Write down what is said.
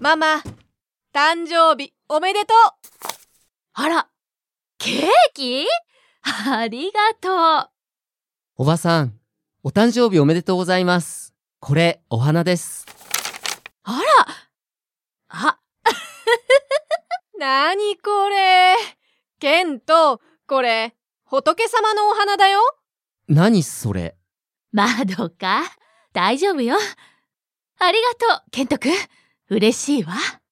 ママ、誕生日おめでとう。 あら、ケーキ？ありがとう。 おばさん、お誕生日おめでとうございます。これ、お花です。 あら、あ、 なにこれ。ケント、これ、仏様のお花だよ。 何それ？ 窓か？大丈夫よ。ありがとう、ケントくん。嬉しいわ。